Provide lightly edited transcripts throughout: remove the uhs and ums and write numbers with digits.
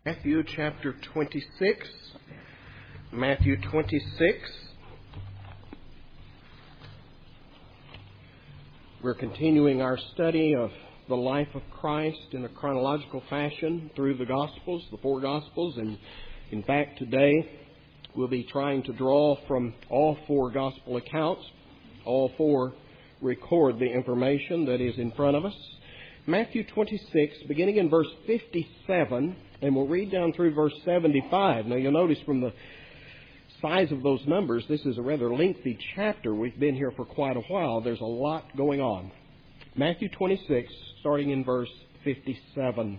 Matthew chapter 26. Matthew 26. We're continuing our study of the life of Christ in a chronological fashion through the Gospels, the four Gospels. And in fact, today we'll be trying to draw from all four Gospel accounts. All four record the information that is in front of us. Matthew 26, beginning in verse 57, and we'll read down through verse 75. Now, you'll notice from the size of those numbers, this is a rather lengthy chapter. We've been here for quite a while. There's a lot going on. Matthew 26, starting in verse 57.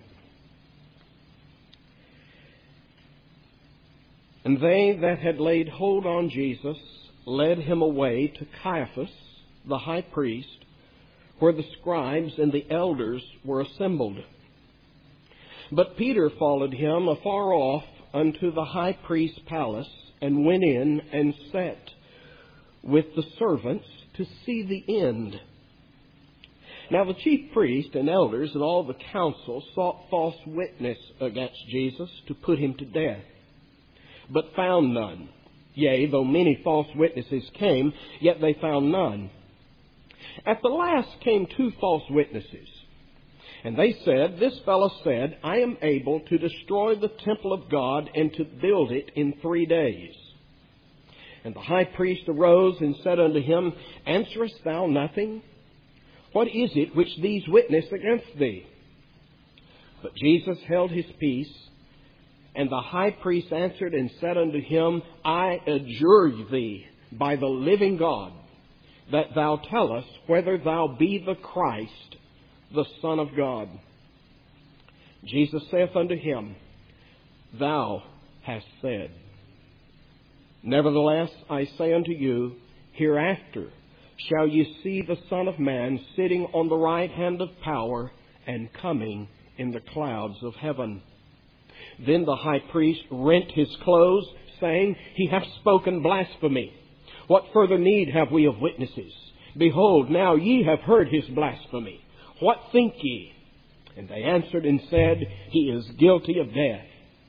And they that had laid hold on Jesus led him away to Caiaphas, the high priest, where the scribes and the elders were assembled. But Peter followed him afar off unto the high priest's palace, and went in and sat with the servants to see the end. Now the chief priest and elders and all the council sought false witness against Jesus to put him to death, but found none. Yea, though many false witnesses came, yet they found none. At the last came two false witnesses, and they said, This fellow said, I am able to destroy the temple of God and to build it in 3 days. And the high priest arose and said unto him, Answerest thou nothing? What is it which these witness against thee? But Jesus held his peace. And the high priest answered and said unto him, I adjure thee by the living God, that thou tell us whether thou be the Christ, the Son of God. Jesus saith unto him, Thou hast said. Nevertheless, I say unto you, hereafter shall ye see the Son of Man sitting on the right hand of power and coming in the clouds of heaven. Then the high priest rent his clothes, saying, He hath spoken blasphemy. What further need have we of witnesses? Behold, now ye have heard his blasphemy. What think ye? And they answered and said, He is guilty of death.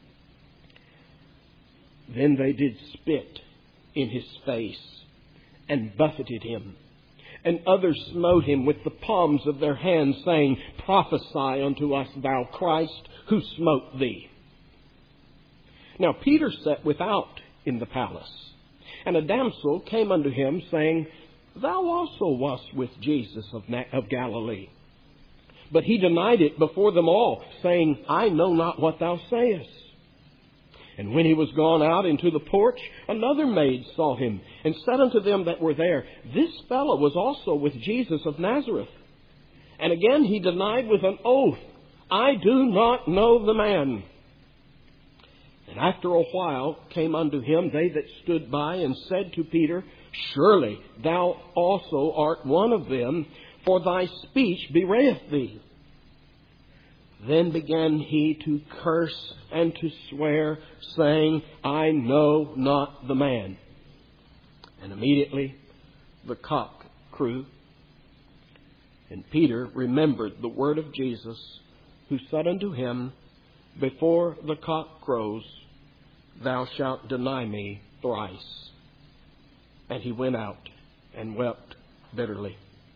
Then they did spit in his face and buffeted him. And others smote him with the palms of their hands, saying, Prophesy unto us, thou Christ, who smote thee. Now Peter sat without in the palace. And a damsel came unto him, saying, Thou also wast with Jesus of Galilee. But he denied it before them all, saying, I know not what thou sayest. And when he was gone out into the porch, another maid saw him, and said unto them that were there, This fellow was also with Jesus of Nazareth. And again he denied with an oath, I do not know the man. And after a while came unto him they that stood by, and said to Peter, Surely thou also art one of them, for thy speech bewrayeth thee. Then began he to curse and to swear, saying, I know not the man. And immediately the cock crew. And Peter remembered the word of Jesus, who said unto him, Before the cock crows, thou shalt deny me thrice. And he went out and wept bitterly.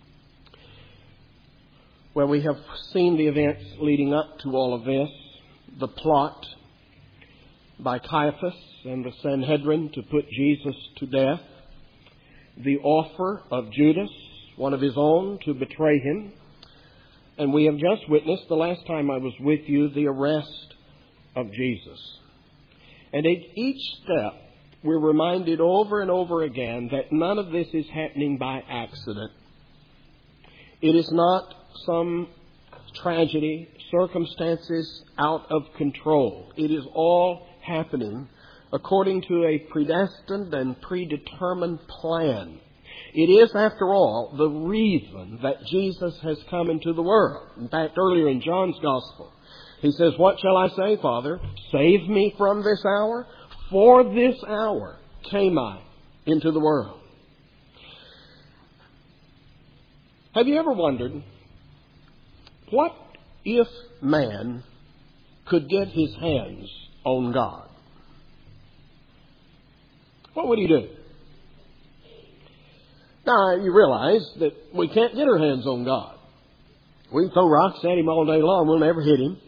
Well, we have seen the events leading up to all of this. The plot by Caiaphas and the Sanhedrin to put Jesus to death. The offer of Judas, one of his own, to betray him. And we have just witnessed, the last time I was with you, the arrest of Jesus. And at each step, we're reminded over and over again that none of this is happening by accident. It is not some tragedy, circumstances out of control. It is all happening according to a predestined and predetermined plan. It is, after all, the reason that Jesus has come into the world. In fact, earlier in John's Gospel, he says, What shall I say, Father? Save me from this hour? For this hour came I into the world. Have you ever wondered, what if man could get his hands on God, what would he do? Now, you realize that we can't get our hands on God. We can throw rocks at him all day long. We'll never hit him.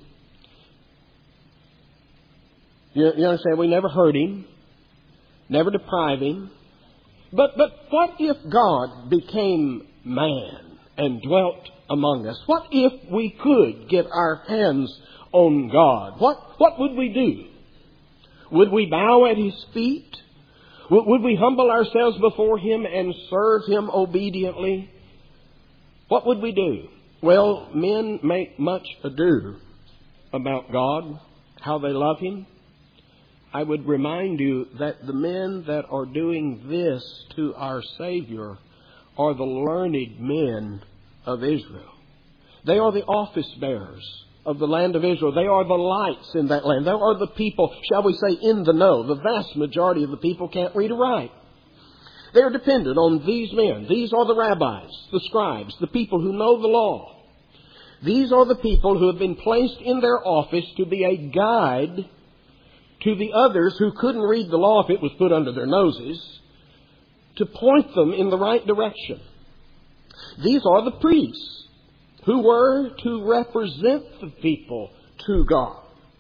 You understand? We never hurt him. Never deprive him. But what if God became man and dwelt among us? What if we could get our hands on God? What would we do? Would we bow at his feet? Would we humble ourselves before him and serve him obediently? What would we do? Well, men make much ado about God, how they love him. I would remind you that the men that are doing this to our Savior are the learned men of Israel. They are the office bearers of the land of Israel. They are the lights in that land. They are the people, shall we say, in the know. The vast majority of the people can't read or write. They are dependent on these men. These are the rabbis, the scribes, the people who know the law. These are the people who have been placed in their office to be a guide to the others who couldn't read the law if it was put under their noses, to point them in the right direction. These are the priests who were to represent the people to God.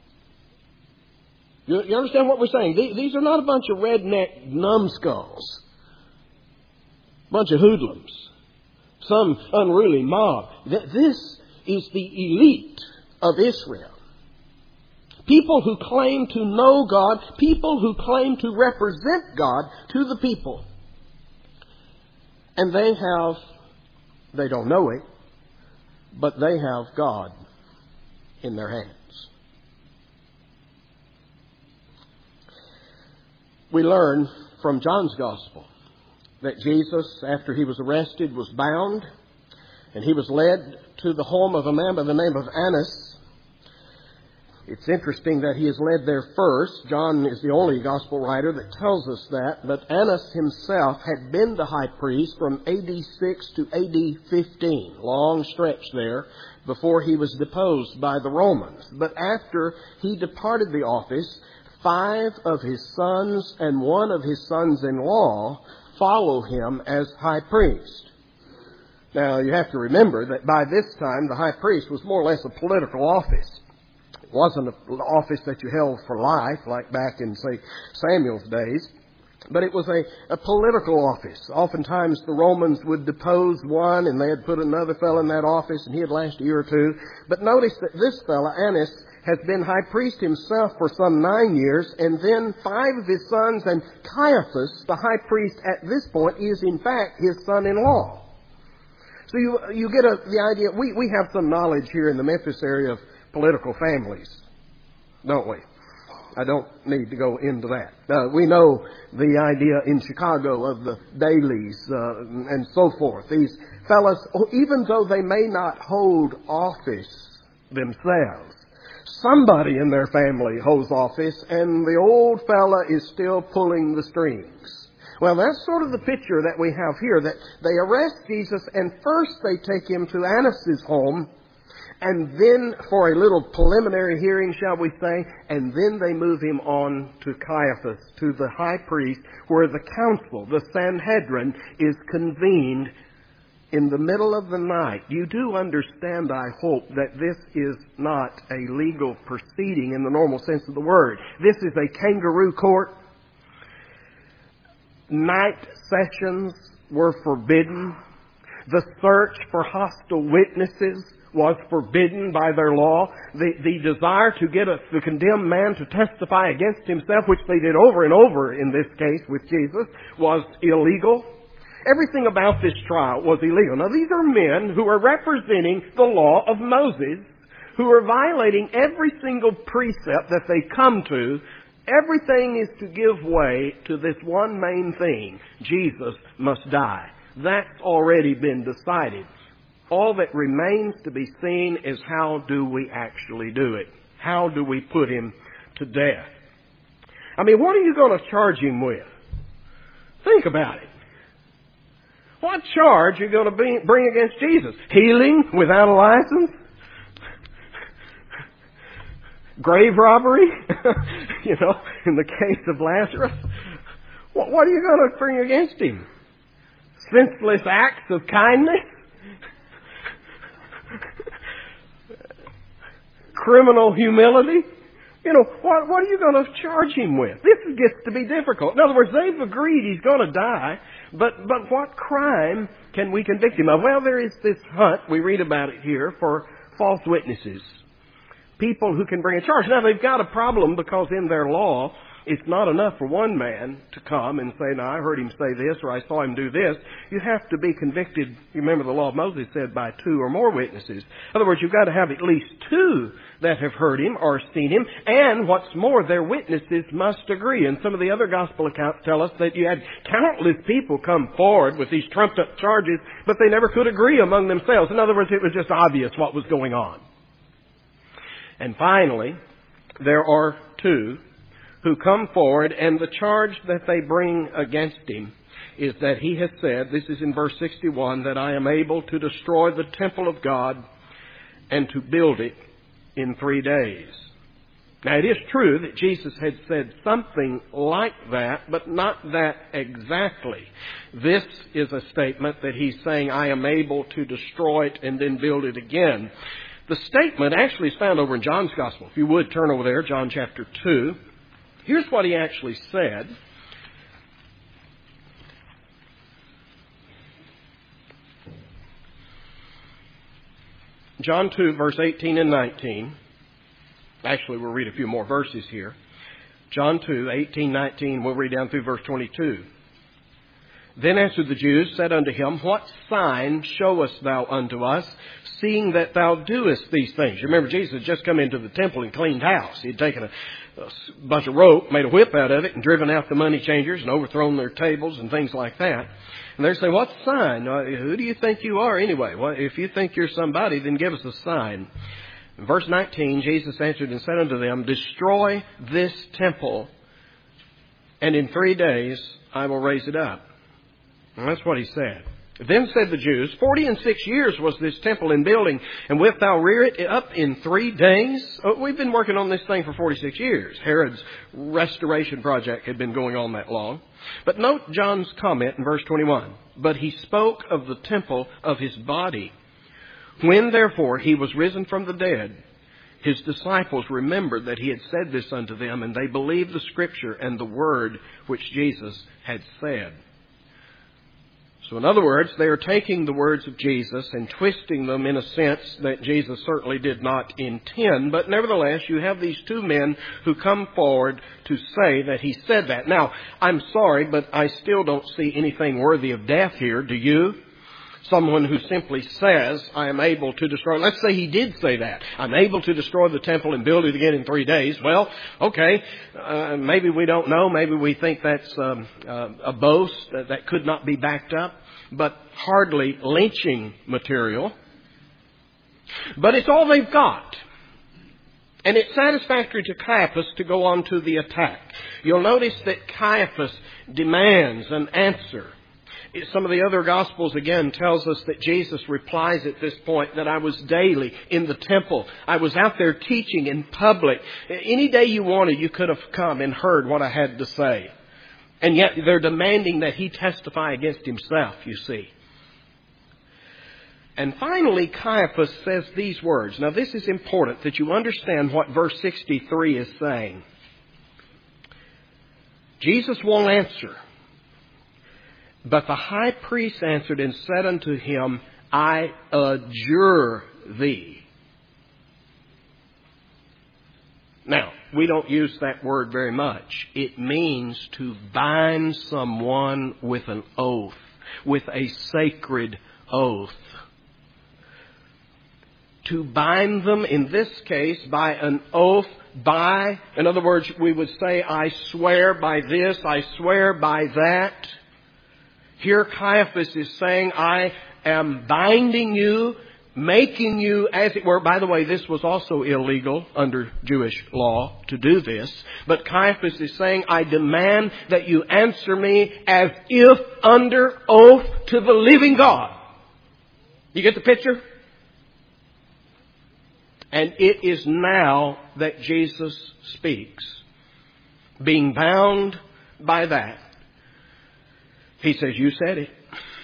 You understand what we're saying? These are not a bunch of redneck numbskulls, a bunch of hoodlums, some unruly mob. This is the elite of Israel. People who claim to know God, people who claim to represent God to the people. And they don't know it, but they have God in their hands. We learn from John's Gospel that Jesus, after he was arrested, was bound, and he was led to the home of a man by the name of Annas. It's interesting that he is led there first. John is the only gospel writer that tells us that. But Annas himself had been the high priest from AD 6 to AD 15. Long stretch there before he was deposed by the Romans. But after he departed the office, 5 of his sons and 1 of his sons-in-law follow him as high priest. Now, you have to remember that by this time, the high priest was more or less a political office. It wasn't an office that you held for life, like back in, say, Samuel's days. But it was a political office. Oftentimes the Romans would depose one and they'd put another fellow in that office and he'd last a year or two. But notice that this fellow, Annas, has been high priest himself for some 9 years, and then 5 of his sons, and Caiaphas, the high priest at this point, is in fact his son-in-law. So you get the idea. We have some knowledge here in the Memphis area of political families, don't we? I don't need to go into that. We know the idea in Chicago of the Dailies and so forth. These fellas, even though they may not hold office themselves, somebody in their family holds office, and the old fella is still pulling the strings. Well, that's sort of the picture that we have here, that they arrest Jesus, and first they take him to Annas' home, and then for a little preliminary hearing, shall we say, and then they move him on to Caiaphas, to the high priest, where the council, the Sanhedrin, is convened in the middle of the night. You do understand, I hope, that this is not a legal proceeding in the normal sense of the word. This is a kangaroo court. Night sessions were forbidden. The search for hostile witnesses was forbidden by their law. The desire to get the condemned man to testify against himself, which they did over and over in this case with Jesus, was illegal. Everything about this trial was illegal. Now, these are men who are representing the law of Moses, who are violating every single precept that they come to. Everything is to give way to this one main thing: Jesus must die. That's already been decided. All that remains to be seen is how do we actually do it? How do we put him to death? I mean, what are you going to charge him with? Think about it. What charge are you going to bring against Jesus? Healing without a license? Grave robbery? In the case of Lazarus? What are you going to bring against him? Senseless acts of kindness? Criminal humility? What are you going to charge him with? This gets to be difficult. In other words, they've agreed he's going to die, but what crime can we convict him of? Well, there is this hunt, we read about it here, for false witnesses. People who can bring a charge. Now, they've got a problem because in their law, it's not enough for one man to come and say, "Now, I heard him say this," or "I saw him do this." You have to be convicted. You remember the law of Moses said by 2 or more witnesses. In other words, you've got to have at least 2 that have heard him or seen him. And what's more, their witnesses must agree. And some of the other gospel accounts tell us that you had countless people come forward with these trumped up charges, but they never could agree among themselves. In other words, it was just obvious what was going on. And finally, there are 2 who come forward, and the charge that they bring against him is that he has said, this is in verse 61, that I am able to destroy the temple of God and to build it in 3 days. Now, it is true that Jesus had said something like that, but not that exactly. This is a statement that he's saying, I am able to destroy it and then build it again. The statement actually is found over in John's Gospel. If you would turn over there, John chapter 2. Here's what he actually said. John 2, verse 18 and 19. Actually, we'll read a few more verses here. John 2, 18, 19, we'll read down through verse 22. Then answered the Jews, said unto him, What sign showest thou unto us, seeing that thou doest these things? You remember, Jesus had just come into the temple and cleaned house. He had taken a bunch of rope, made a whip out of it, and driven out the money changers and overthrown their tables and things like that. And they're saying, what sign? Who do you think you are anyway? Well, if you think you're somebody, then give us a sign. In verse 19, Jesus answered and said unto them, Destroy this temple, and in 3 days I will raise it up. And that's what he said. Then said the Jews, 46 years was this temple in building, and wilt thou rear it up in 3 days? Oh, we've been working on this thing for 46 years. Herod's restoration project had been going on that long. But note John's comment in verse 21. But he spoke of the temple of his body. When therefore he was risen from the dead, his disciples remembered that he had said this unto them, and they believed the Scripture and the word which Jesus had said. So in other words, they are taking the words of Jesus and twisting them in a sense that Jesus certainly did not intend. But nevertheless, you have these 2 men who come forward to say that he said that. Now, I'm sorry, but I still don't see anything worthy of death here. Do you? Someone who simply says, I am able to destroy. Let's say he did say that. I'm able to destroy the temple and build it again in 3 days. Well, okay, maybe we don't know. Maybe we think that's a boast that could not be backed up, but hardly lynching material. But it's all they've got. And it's satisfactory to Caiaphas to go on to the attack. You'll notice that Caiaphas demands an answer. Some of the other Gospels, again, tells us that Jesus replies at this point that I was daily in the temple. I was out there teaching in public. Any day you wanted, you could have come and heard what I had to say. And yet they're demanding that he testify against himself, you see. And finally, Caiaphas says these words. Now, this is important that you understand what verse 63 is saying. Jesus won't answer. But the high priest answered and said unto him, I adjure thee. Now, we don't use that word very much. It means to bind someone with an oath, with a sacred oath. To bind them, in this case, by an oath, in other words, we would say, I swear by this, I swear by that. Here Caiaphas is saying, I am binding you, making you, as it were. By the way, this was also illegal under Jewish law to do this. But Caiaphas is saying, I demand that you answer me as if under oath to the living God. You get the picture? And it is now that Jesus speaks. Being bound by that, he says, you said it.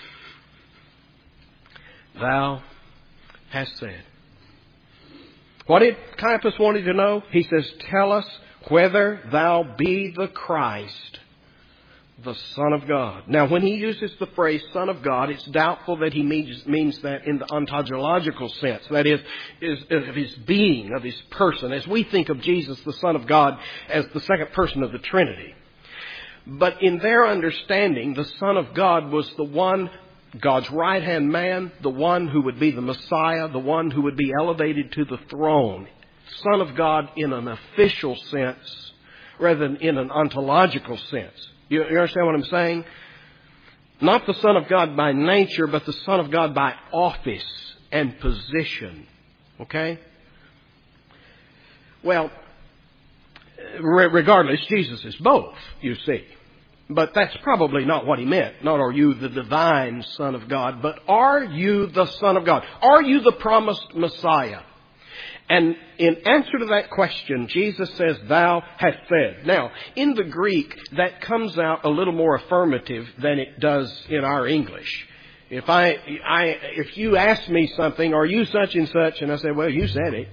Thou hast said. What did Caiaphas wanted to know? He says, tell us whether thou be the Christ, the Son of God. Now, when he uses the phrase Son of God, it's doubtful that he means that in the ontological sense. That is of his being, of his person, as we think of Jesus, the Son of God, as the second person of the Trinity. But in their understanding, the Son of God was the one, God's right-hand man, the one who would be the Messiah, the one who would be elevated to the throne. Son of God in an official sense, rather than in an ontological sense. You understand what I'm saying? Not the Son of God by nature, but the Son of God by office and position. Okay? Well, regardless, Jesus is both, you see. But that's probably not what he meant. Not are you the divine Son of God, but are you the Son of God? Are you the promised Messiah? And in answer to that question, Jesus says, thou hast said. Now, in the Greek, that comes out a little more affirmative than it does in our English. If you ask me something, are you such and such? And I say, well, you said it.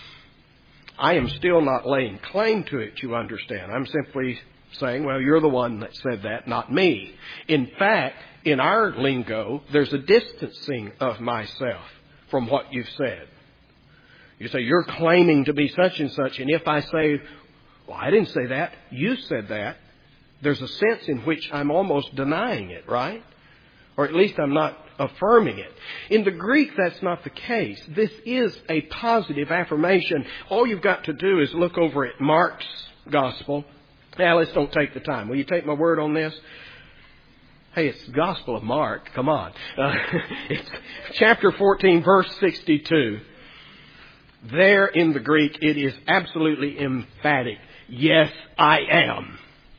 I am still not laying claim to it, you understand. I'm simply saying, well, you're the one that said that, not me. In fact, in our lingo, there's a distancing of myself from what you've said. You say, you're claiming to be such and such, and if I say, well, I didn't say that, you said that, there's a sense in which I'm almost denying it, right? Or at least I'm not affirming it. In the Greek, that's not the case. This is a positive affirmation. All you've got to do is look over at Mark's Gospel. Now, let's don't take the time. Will you take my word on this? Hey, it's the Gospel of Mark. Come on. It's chapter 14, verse 62. There in the Greek, it is absolutely emphatic. Yes, I am.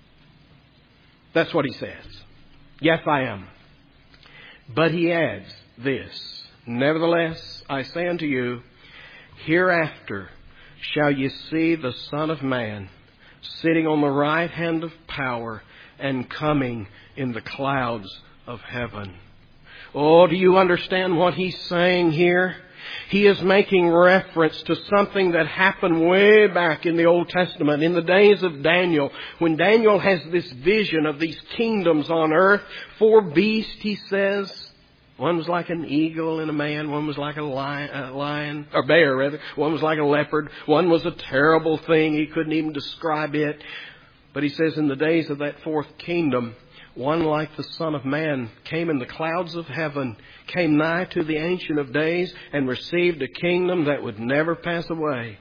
That's what he says. Yes, I am. But he adds this. Nevertheless, I say unto you, hereafter shall ye see the Son of Man sitting on the right hand of power and coming in the clouds of heaven. Oh, do you understand what he's saying here? He is making reference to something that happened way back in the Old Testament, in the days of Daniel, when Daniel has this vision of these kingdoms on earth. 4 beasts, he says. One was like an eagle and a man. One was like a lion, or bear rather. One was like a leopard. One was a terrible thing. He couldn't even describe it. But he says in the days of that 4th kingdom, one like the Son of Man came in the clouds of heaven, came nigh to the Ancient of Days, and received a kingdom that would never pass away.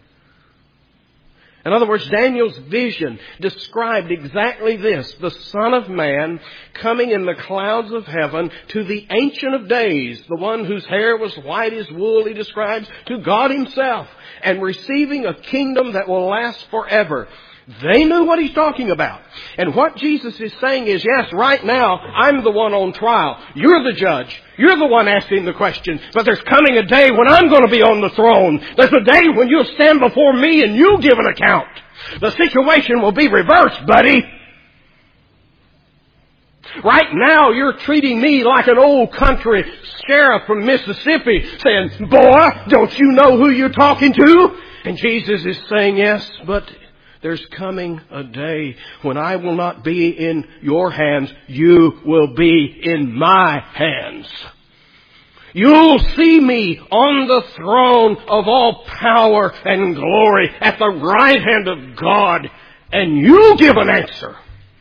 In other words, Daniel's vision described exactly this. The Son of Man coming in the clouds of heaven to the Ancient of Days, the one whose hair was white as wool, he describes, to God himself, and receiving a kingdom that will last forever. They knew what he's talking about. And what Jesus is saying is, yes, right now, I'm the one on trial. You're the judge. You're the one asking the question. But there's coming a day when I'm going to be on the throne. There's a day when you'll stand before me and you'll give an account. The situation will be reversed, buddy. Right now, you're treating me like an old country sheriff from Mississippi saying, boy, don't you know who you're talking to? And Jesus is saying, yes, but there's coming a day when I will not be in your hands. You will be in my hands. You'll see me on the throne of all power and glory at the right hand of God. And you'll give an answer.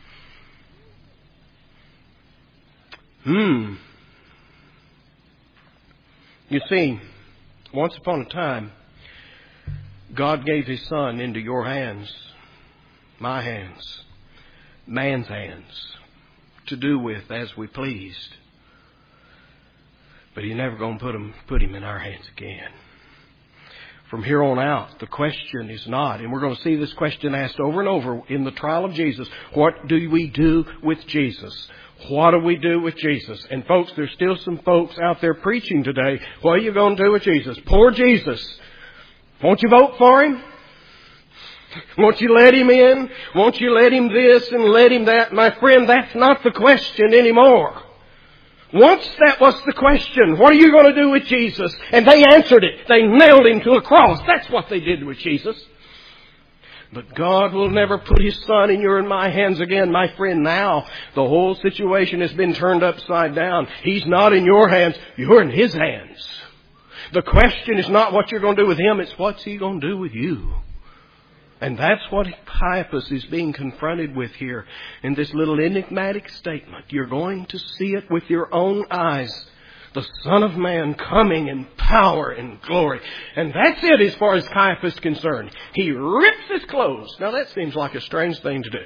You see, once upon a time, God gave His Son into your hands, my hands, man's hands, to do with as we pleased. But He's never going to put Him in our hands again. From here on out, the question is not, and we're going to see this question asked over and over in the trial of Jesus, what do we do with Jesus? What do we do with Jesus? And folks, there's still some folks out there preaching today, what are you going to do with Jesus? Poor Jesus. Won't you vote for him? Won't you let him in? Won't you let him this and let him that? My friend, that's not the question anymore. Once that was the question, what are you going to do with Jesus? And they answered it. They nailed him to a cross. That's what they did with Jesus. But God will never put His Son in your and my hands again, my friend. Now, the whole situation has been turned upside down. He's not in your hands. You're in His hands. The question is not what you're going to do with Him. It's what's He going to do with you. And that's what Caiaphas is being confronted with here in this little enigmatic statement. You're going to see it with your own eyes. The Son of Man coming in power and glory. And that's it as far as Caiaphas is concerned. He rips his clothes. Now that seems like a strange thing to do.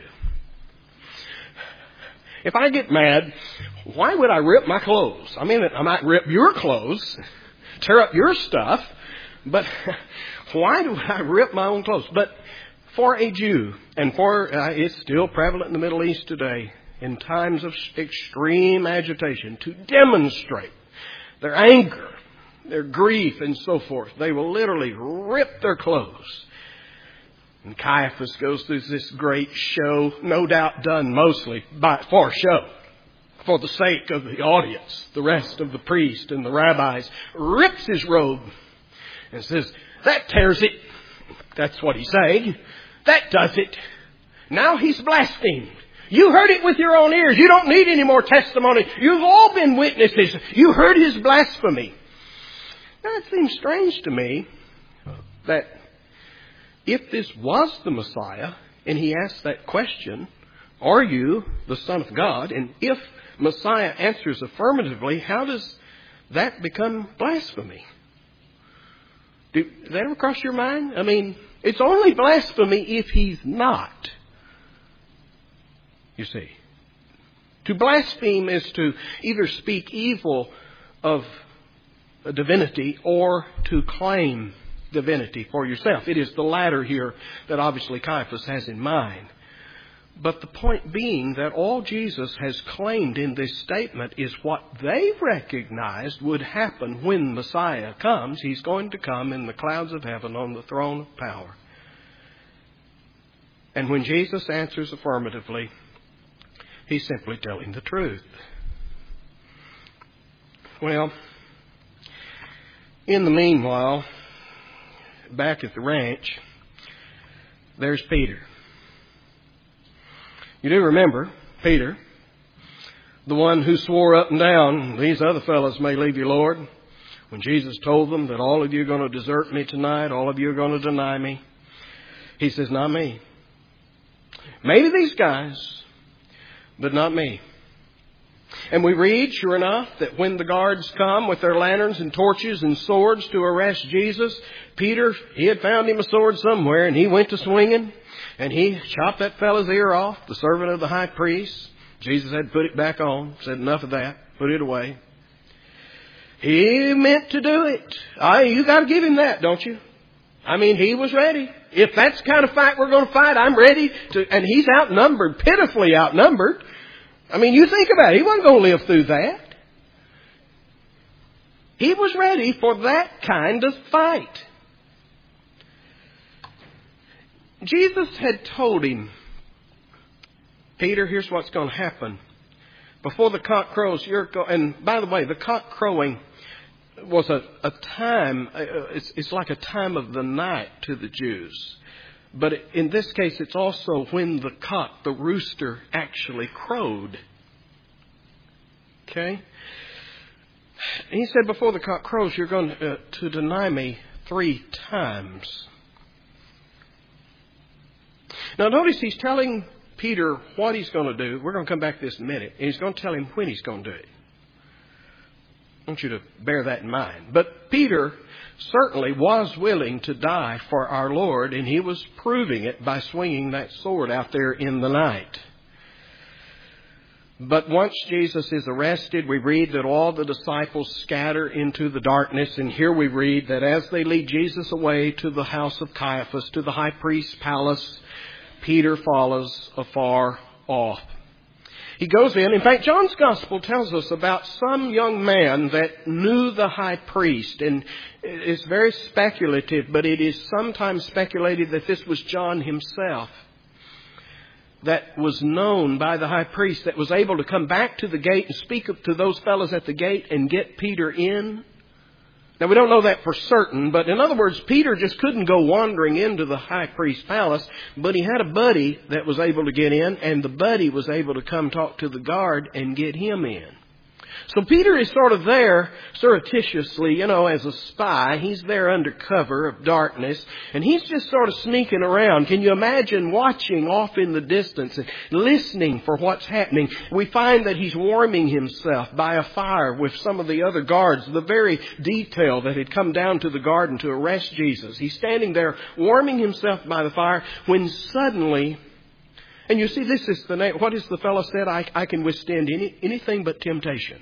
If I get mad, why would I rip my clothes? I mean, I might rip your clothes, tear up your stuff, but why do I rip my own clothes? But for a Jew, and for it's still prevalent in the Middle East today, in times of extreme agitation, to demonstrate their anger, their grief, and so forth, they will literally rip their clothes. And Caiaphas goes through this great show, no doubt done mostly for show, for the sake of the audience. The rest of the priest and the rabbis rips his robe and says, "That tears it." That's what he's saying. That does it. Now he's blasphemed. You heard it with your own ears. You don't need any more testimony. You've all been witnesses. You heard his blasphemy. Now it seems strange to me that if this was the Messiah, and he asked that question, are you the Son of God? And if Messiah answers affirmatively, how does that become blasphemy? Did that ever cross your mind? I mean, it's only blasphemy if he's not. You see, to blaspheme is to either speak evil of a divinity or to claim divinity for yourself. It is the latter here that obviously Caiaphas has in mind. But the point being that all Jesus has claimed in this statement is what they recognized would happen when Messiah comes. He's going to come in the clouds of heaven on the throne of power. And when Jesus answers affirmatively, he's simply telling the truth. Well, in the meanwhile, back at the ranch, there's Peter. You do remember Peter, the one who swore up and down, "These other fellows may leave you, Lord," when Jesus told them that all of you are going to desert me tonight, all of you are going to deny me. He says, "Not me. Maybe these guys, but not me." And we read, sure enough, that when the guards come with their lanterns and torches and swords to arrest Jesus, Peter, he had found him a sword somewhere, and he went to swinging, and he chopped that fellow's ear off, the servant of the high priest. Jesus had put it back on, said, "Enough of that, put it away." He meant to do it. You got to give him that, don't you? I mean, he was ready. If that's the kind of fight we're going to fight, I'm ready to. And he's outnumbered, pitifully outnumbered. I mean, you think about it. He wasn't going to live through that. He was ready for that kind of fight. Jesus had told him, "Peter, here's what's going to happen. Before the cock crows, and by the way, the cock crowing was a time, it's like a time of the night to the Jews. But in this case, it's also when the cock, the rooster, actually crowed. Okay? And he said, before the cock crows, you're going to deny me 3 times. Now notice he's telling Peter what he's going to do. We're going to come back to this in a minute. And he's going to tell him when he's going to do it. I want you to bear that in mind. But Peter certainly was willing to die for our Lord, and he was proving it by swinging that sword out there in the night. But once Jesus is arrested, we read that all the disciples scatter into the darkness. And here we read that as they lead Jesus away to the house of Caiaphas, to the high priest's palace, Peter follows afar off. He goes in. In fact, John's Gospel tells us about some young man that knew the high priest. And it's very speculative, but it is sometimes speculated that this was John himself that was known by the high priest, that was able to come back to the gate and speak to those fellows at the gate and get Peter in. Now, we don't know that for certain, but in other words, Peter just couldn't go wandering into the high priest's palace, but he had a buddy that was able to get in, and the buddy was able to come talk to the guard and get him in. So Peter is sort of there surreptitiously, as a spy. He's there under cover of darkness, and he's just sort of sneaking around. Can you imagine watching off in the distance and listening for what's happening? We find that he's warming himself by a fire with some of the other guards, the very detail that had come down to the garden to arrest Jesus. He's standing there warming himself by the fire when suddenly... And you see, this is the name. What is the fellow said? I can withstand anything but temptation.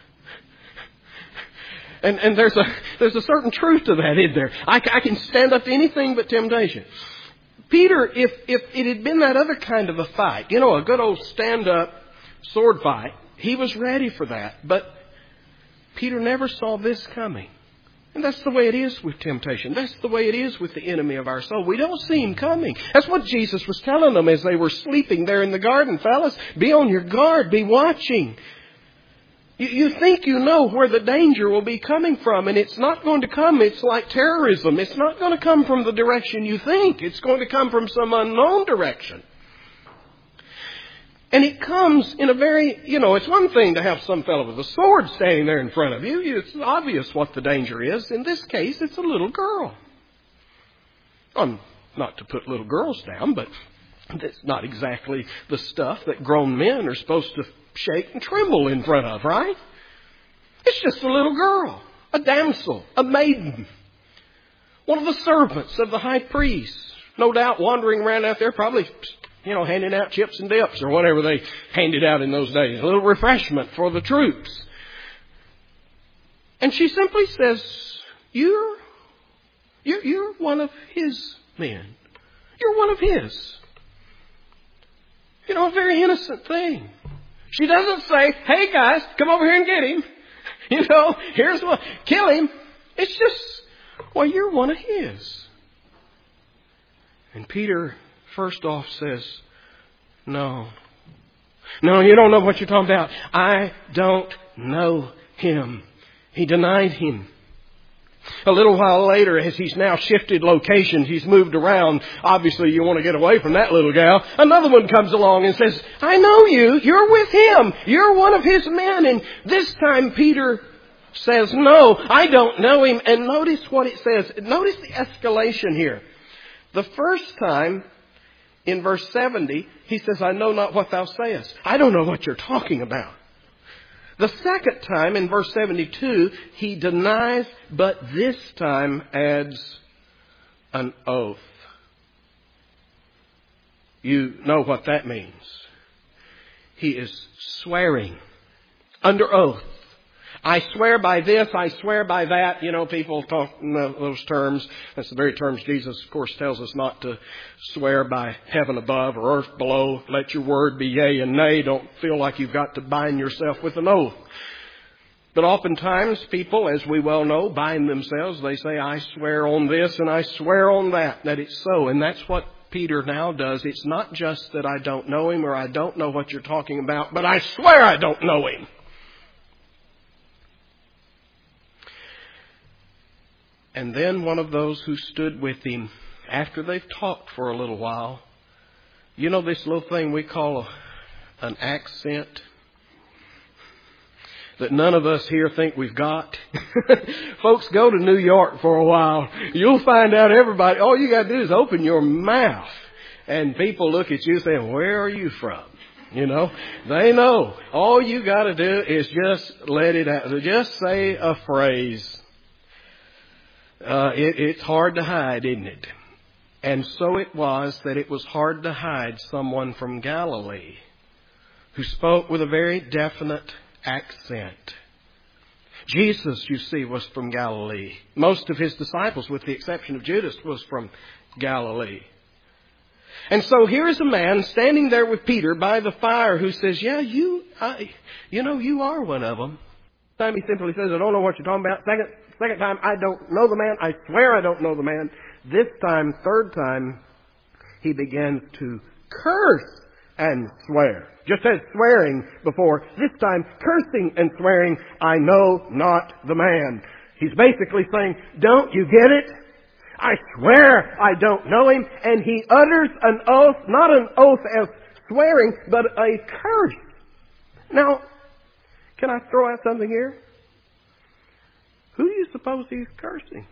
And there's a certain truth to that, isn't there? I can stand up to anything but temptation. Peter, if it had been that other kind of a fight, a good old stand-up sword fight, he was ready for that. But Peter never saw this coming. And that's the way it is with temptation. That's the way it is with the enemy of our soul. We don't see him coming. That's what Jesus was telling them as they were sleeping there in the garden. Fellas, be on your guard. Be watching. You think you know where the danger will be coming from, and it's not going to come. It's like terrorism. It's not going to come from the direction you think. It's going to come from some unknown direction. And it comes in a very, it's one thing to have some fellow with a sword standing there in front of you. It's obvious what the danger is. In this case, it's a little girl. Not to put little girls down, but that's not exactly the stuff that grown men are supposed to shake and tremble in front of, right? It's just a little girl, a damsel, a maiden, one of the servants of the high priest, no doubt wandering around out there, probably handing out chips and dips or whatever they handed out in those days. A little refreshment for the troops. And she simply says, you're one of his men. You're one of his. A very innocent thing. She doesn't say, hey guys, come over here and get him. Here's what, kill him. It's just, well, you're one of his. And Peter first off says, no, you don't know what you're talking about. I don't know him. He denied him. A little while later, as he's now shifted locations, he's moved around. Obviously, you want to get away from that little gal. Another one comes along and says, I know you. You're with him. You're one of his men. And this time Peter says, no, I don't know him. And notice what it says. Notice the escalation here. The first time, in verse 70, he says, I know not what thou sayest. I don't know what you're talking about. The second time, in verse 72, he denies, but this time adds an oath. You know what that means. He is swearing under oath. I swear by this, I swear by that. People talk in those terms. That's the very terms Jesus, of course, tells us not to swear by heaven above or earth below. Let your word be yea and nay. Don't feel like you've got to bind yourself with an oath. But oftentimes people, as we well know, bind themselves. They say, I swear on this and I swear on that it's so. And that's what Peter now does. It's not just that I don't know him or I don't know what you're talking about, but I swear I don't know him. And then one of those who stood with him, after they've talked for a little while, this little thing we call an accent that none of us here think we've got. Folks, go to New York for a while. You'll find out everybody, all you got to do is open your mouth. And people look at you saying, where are you from? They know. All you got to do is just let it out. Just say a phrase. It's hard to hide, isn't it? And so it was that it was hard to hide someone from Galilee who spoke with a very definite accent. Jesus, you see, was from Galilee. Most of his disciples, with the exception of Judas, was from Galilee. And so here is a man standing there with Peter by the fire who says, yeah, you are one of them. Time he simply says, I don't know what you're talking about. Second time, I don't know the man. I swear I don't know the man. This time, third time, he begins to curse and swear. Just as swearing before, this time cursing and swearing, I know not the man. He's basically saying, don't you get it? I swear I don't know him. And he utters an oath, not an oath as swearing, but a curse. Now, can I throw out something here? Who do you suppose he's cursing?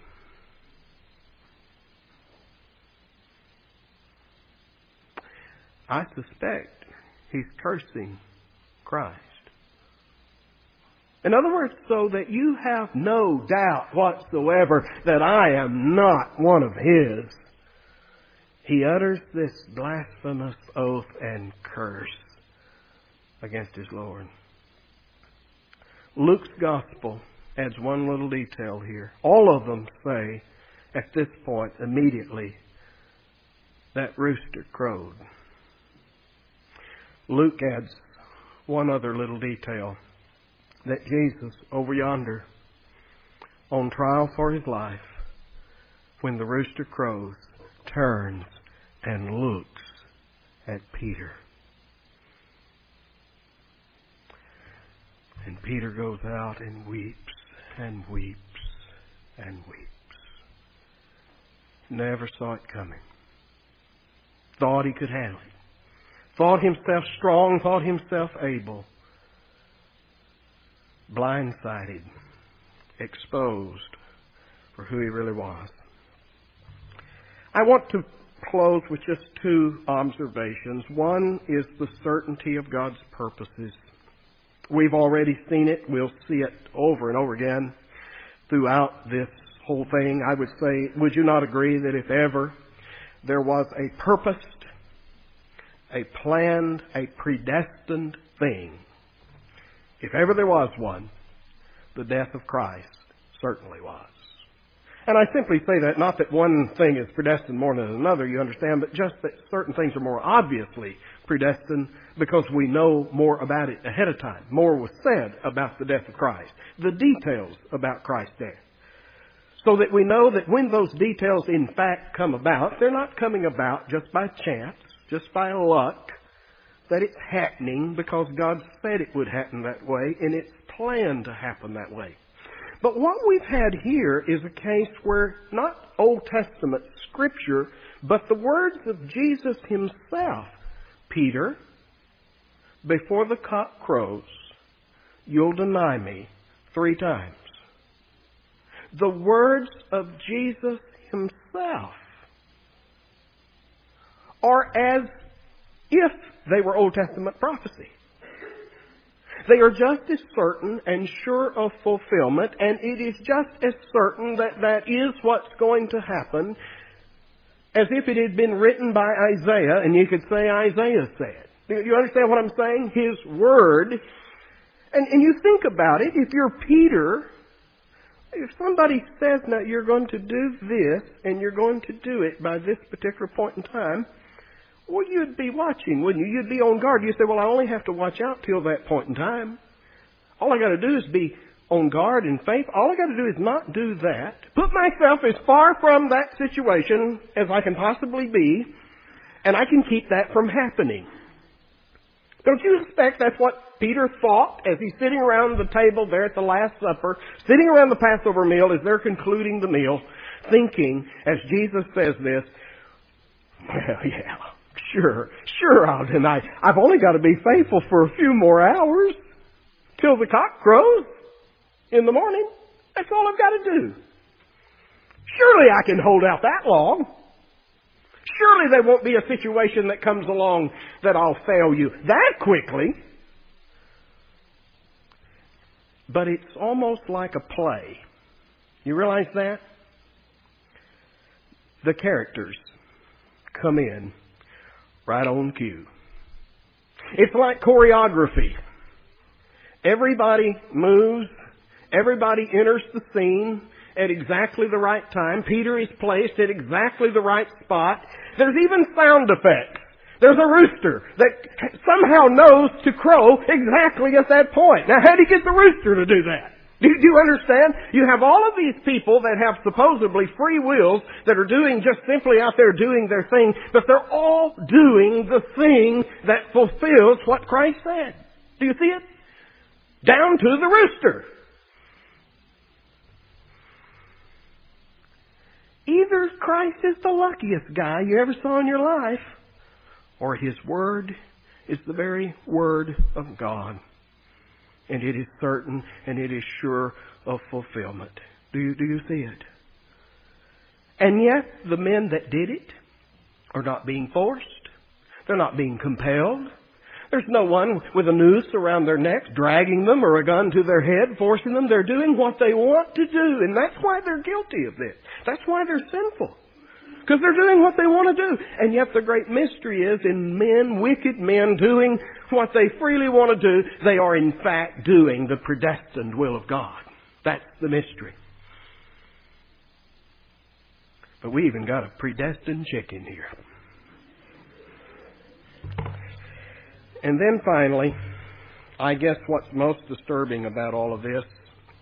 I suspect he's cursing Christ. In other words, so that you have no doubt whatsoever that I am not one of his, he utters this blasphemous oath and curse against his Lord. Luke's gospel adds one little detail here. All of them say at this point immediately that rooster crowed. Luke adds one other little detail, that Jesus over yonder on trial for his life, when the rooster crows, turns and looks at Peter. And Peter goes out and weeps and weeps and weeps. Never saw it coming. Thought he could handle it. Thought himself strong, thought himself able. Blindsided, exposed for who he really was. I want to close with just two observations. One is the certainty of God's purposes. We've already seen it. We'll see it over and over again throughout this whole thing. I would say, would you not agree that if ever there was a purposed, a planned, a predestined thing, if ever there was one, the death of Christ certainly was. And I simply say that not that one thing is predestined more than another, you understand, but just that certain things are more obviously predestined because we know more about it ahead of time. More was said about the death of Christ, the details about Christ's death. So that we know that when those details in fact come about, they're not coming about just by chance, just by luck, that it's happening because God said it would happen that way, and it's planned to happen that way. But what we've had here is a case where not Old Testament Scripture, but the words of Jesus himself. Peter, before the cock crows, you'll deny me 3 times. The words of Jesus himself are as if they were Old Testament prophecy. They are just as certain and sure of fulfillment, and it is just as certain that that is what's going to happen as if it had been written by Isaiah, and you could say Isaiah said. You understand what I'm saying? His word. And you think about it, if you're Peter, if somebody says, now you're going to do this, and you're going to do it by this particular point in time, well, you'd be watching, wouldn't you? You'd be on guard. You'd say, well, I only have to watch out till that point in time. All I got to do is be on guard in faith. All I got to do is not do that. Put myself as far from that situation as I can possibly be, and I can keep that from happening. Don't you suspect that's what Peter thought as he's sitting around the table there at the Last Supper, sitting around the Passover meal as they're concluding the meal, thinking, as Jesus says this, well, yeah. Sure I'll deny. I've only got to be faithful for a few more hours till the cock crows in the morning. That's all I've got to do. Surely I can hold out that long. Surely there won't be a situation that comes along that I'll fail you that quickly. But it's almost like a play. You realize that? The characters come in right on cue. It's like choreography. Everybody moves. Everybody enters the scene. at exactly the right time. Peter is placed at exactly the right spot. There's even sound effects. There's a rooster that somehow knows to crow exactly at that point. Now, how did he get the rooster to do that? Do you understand? You have all of these people that have supposedly free wills that are doing just simply out there doing their thing, but they're all doing the thing that fulfills what Christ said. Do you see it? Down to the rooster. Either Christ is the luckiest guy you ever saw in your life, or His Word is the very Word of God. And it is certain and it is sure of fulfillment. Do you see it? And yet, the men that did it are not being forced. They're not being compelled. There's no one with a noose around their necks dragging them or a gun to their head, forcing them. They're doing what they want to do. And that's why they're guilty of this. That's why they're sinful. Because they're doing what they want to do. And yet the great mystery is in men, wicked men, doing what they freely want to do, they are in fact doing the predestined will of God. That's the mystery. But we even got a predestined chicken here. And then finally, I guess what's most disturbing about all of this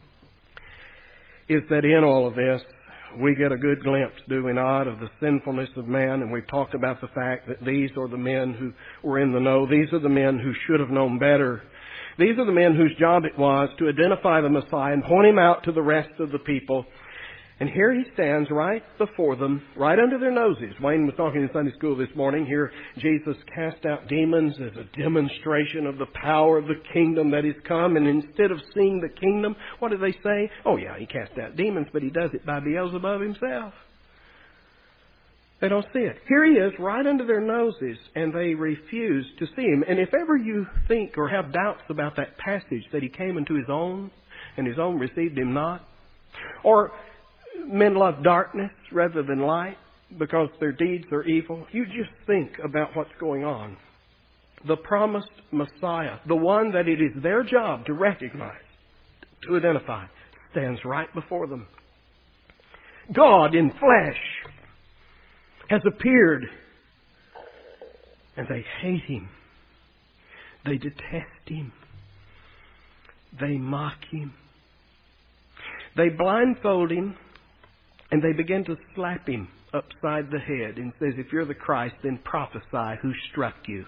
is that in all of this, we get a good glimpse, do we not, of the sinfulness of man. And we've talked about the fact that these are the men who were in the know. These are the men who should have known better. These are the men whose job it was to identify the Messiah and point Him out to the rest of the people. And here He stands right before them, right under their noses. Wayne was talking in Sunday school this morning. Here Jesus cast out demons as a demonstration of the power of the kingdom that is come. And instead of seeing the kingdom, what do they say? Oh yeah, He cast out demons, but He does it by Beelzebub himself. They don't see it. Here He is right under their noses, and they refuse to see Him. And if ever you think or have doubts about that passage that He came into His own, and His own received Him not, or men love darkness rather than light because their deeds are evil, you just think about what's going on. The promised Messiah, the one that it is their job to recognize, to identify, stands right before them. God in flesh has appeared, and they hate Him. They detest Him. They mock Him. They blindfold Him. And they begin to slap Him upside the head and says, if you're the Christ, then prophesy who struck you.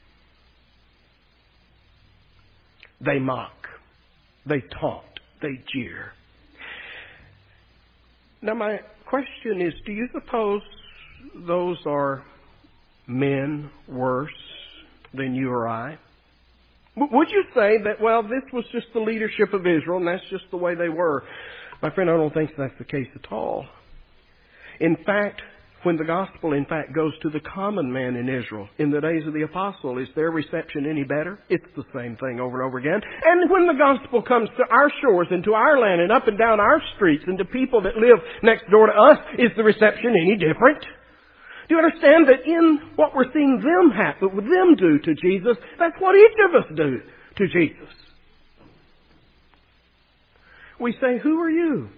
They mock. They taunt. They jeer. Now my question is, do you suppose those are men worse than you or I? Would you say that, well, this was just the leadership of Israel and that's just the way they were? My friend, I don't think that's the case at all. In fact, when the gospel, in fact, goes to the common man in Israel in the days of the apostle, is their reception any better? It's the same thing over and over again. And when the gospel comes to our shores and to our land and up and down our streets and to people that live next door to us, is the reception any different? Do you understand that in what we're seeing them do to Jesus, that's what each of us do to Jesus? We say, who are you?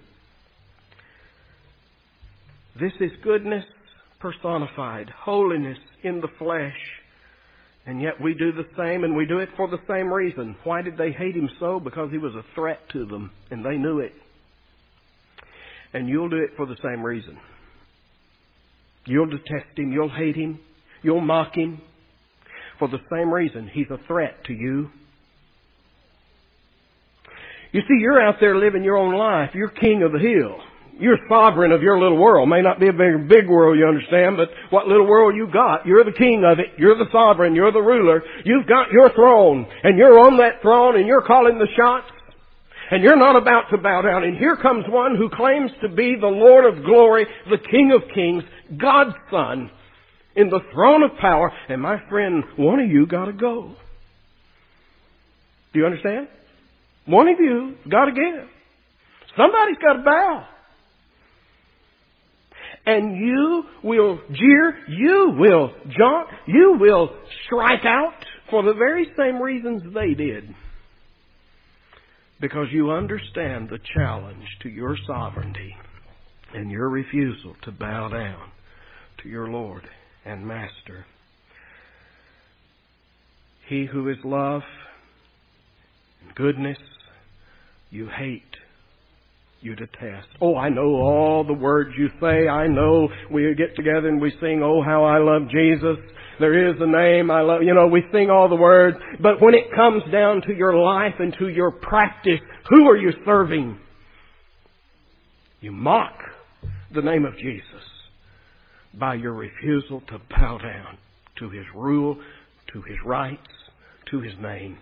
This is goodness personified, holiness in the flesh. And yet we do the same, and we do it for the same reason. Why did they hate Him so? Because He was a threat to them, and they knew it. And you'll do it for the same reason. You'll detest Him, you'll hate Him, you'll mock Him for the same reason. He's a threat to you. You see, you're out there living your own life. You're king of the hill. You're sovereign of your little world. May not be a big world, you understand, but what little world you got, you're the king of it. You're the sovereign. You're the ruler. You've got your throne, and you're on that throne, and you're calling the shots, and you're not about to bow down. And here comes one who claims to be the Lord of glory, the King of kings, God's Son, in the throne of power. And my friend, one of you got to go. Do you understand? One of you got to give. Somebody's got to bow. And you will jeer, you will jaunt, you will strike out for the very same reasons they did. because you understand the challenge to your sovereignty and your refusal to bow down to your Lord and Master. He who is love and goodness, you hate, you detest. Oh, I know all the words you say. I know we get together and we sing, oh, how I love Jesus. There is a name I love. We sing all the words. But when it comes down to your life and to your practice, who are you serving? You mock the name of Jesus by your refusal to bow down to His rule, to His rights, to His name.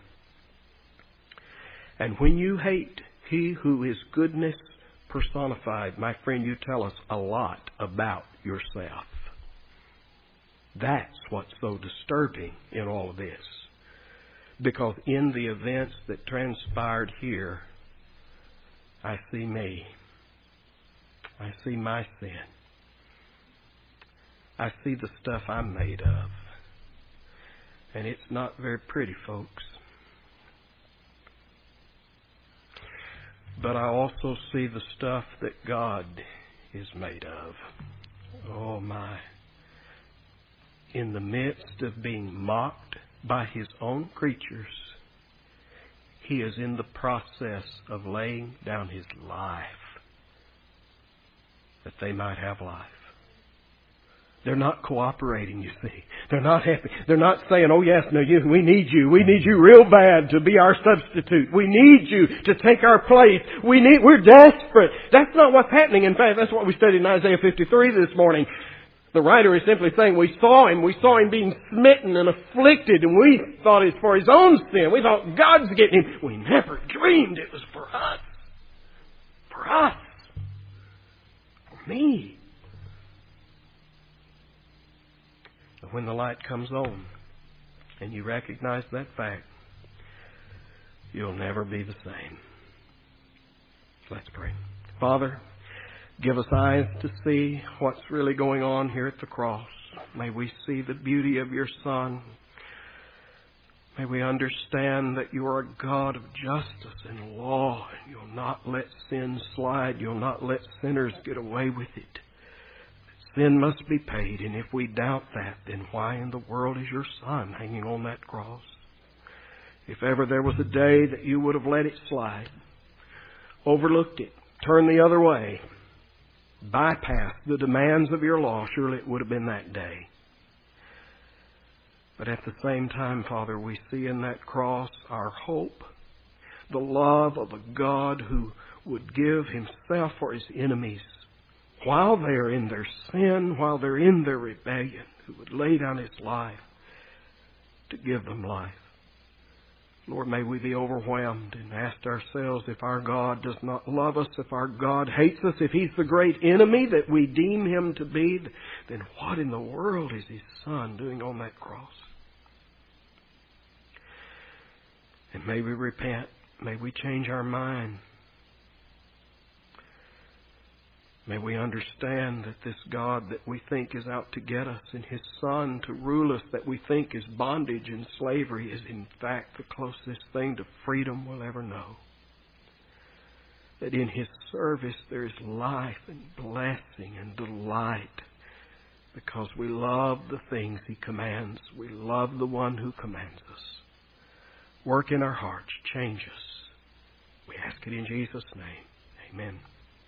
And when you hate He who is goodness personified, my friend, you tell us a lot about yourself. That's what's so disturbing in all of this. Because in the events that transpired here, I see me. I see my sin. I see the stuff I'm made of. And it's not very pretty, folks. But I also see the stuff that God is made of. Oh my. In the midst of being mocked by His own creatures, He is in the process of laying down His life that they might have life. They're not cooperating, you see. They're not happy. They're not saying, oh yes, no, we need you. We need you real bad to be our substitute. We need you to take our place. We're desperate. That's not what's happening. In fact, that's what we studied in Isaiah 53 this morning. The writer is simply saying we saw him being smitten and afflicted, and we thought it's for His own sin. We thought God's getting Him. We never dreamed it was for us. For us. For me. But when the light comes on and you recognize that fact, you'll never be the same. Let's pray. Father, give us eyes to see what's really going on here at the cross. May we see the beauty of your Son. May we understand that you are a God of justice and law, and you'll not let sin slide. You'll not let sinners get away with it. Sin must be paid, and if we doubt that, then why in the world is your Son hanging on that cross? If ever there was a day that you would have let it slide, overlooked it, turned the other way, bypassed the demands of your law, surely it would have been that day. But at the same time, Father, we see in that cross our hope, the love of a God who would give Himself for His enemies while they are in their sin, while they're in their rebellion, who would lay down His life to give them life. Lord, may we be overwhelmed and ask ourselves, if our God does not love us, if our God hates us, if He's the great enemy that we deem Him to be, then what in the world is His Son doing on that cross? And may we repent. May we change our mind. May we understand that this God that we think is out to get us and His Son to rule us that we think is bondage and slavery is in fact the closest thing to freedom we'll ever know. That in His service there is life and blessing and delight because we love the things He commands. We love the one who commands us. Work in our hearts. Change us. We ask it in Jesus' name. Amen.